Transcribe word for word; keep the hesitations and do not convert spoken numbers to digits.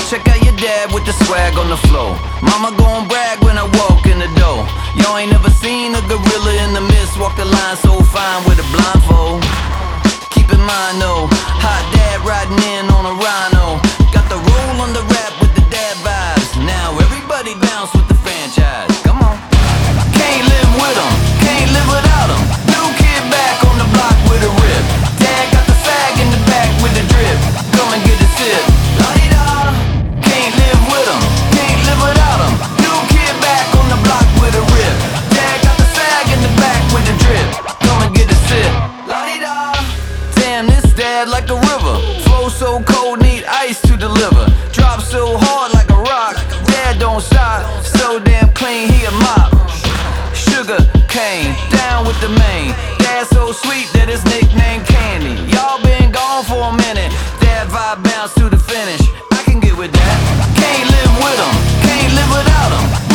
check out your dad with the swag on the floor. Mama gon' brag when I walk in the door. Y'all ain't never seen a gorilla in the mist walk the line so fine with a blindfold. Keep in mind though, hot dad riding in on a rhino. Got the roll on the rap with the dad vibes. Now everybody bounce with the franchise. Come on. Can't live with them, can't live without them. New kid back on the block with a rip. Dad got the fag in the back with the drip. Come and get a sip. La-di-da. Can't live with them, can't live without them. New kid back on the block with a rip. Dad got the fag in the back with the drip. Come and get a sip. La-di-da. Damn, this dad like a river. Flow so cold, need ice to deliver. Drop so hard like a rock. Dad don't stop, so damn clean he a mop. Sugar cane, down with the main. Dad so sweet that his nickname Candy. Y'all been gone for a minute. Dad vibe bounce to the finish. I can get with that. Can't live with him, can't live without him.